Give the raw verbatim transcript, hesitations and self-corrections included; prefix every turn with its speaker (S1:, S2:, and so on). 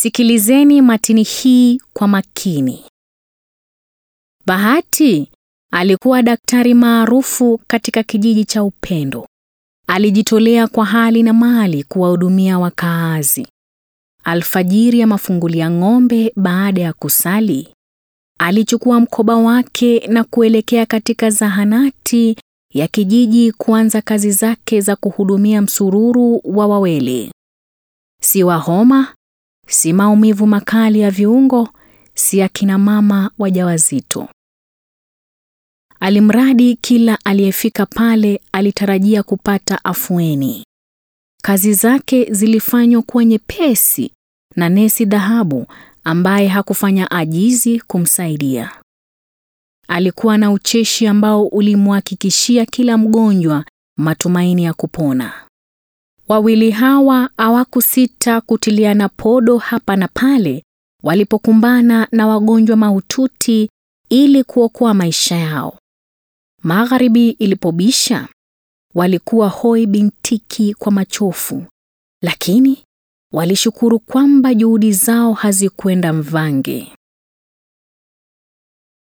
S1: Sikilizeni matini hii kwa makini. Bahati alikuwa daktari maarufu katika kijiji cha Upendo. Alijitolea kwa hali na mali kuwahudumia wakaazi. Alfajiri ya mafungulia ng'ombe baada ya kusali, alichukua mkoba wake na kuelekea katika zahanati ya kijiji kuanza kazi zake za kuhudumia msururu wa wawele. Si wa homa, si maumivu makali ya viungo, si akina mama wajawazito. Alimradi kila aliyefika pale alitarajia kupata afueni. Kazi zake zilifanywa kwa nyepesi na nesi Dhahabu ambaye hakufanya ajizi kumsaidia. Alikuwa na ucheshi ambao ulimhakikishia kila mgonjwa matumaini ya kupona. Wawili hawa hawakusita kutiliana podo hapa na pale walipokumbana na wagonjwa mahututi ili kuokoa maisha yao. Magharibi ilipobisha, walikuwa hoi bintiki kwa machofu, lakini walishukuru kwamba juhudi zao hazikwenda mvange.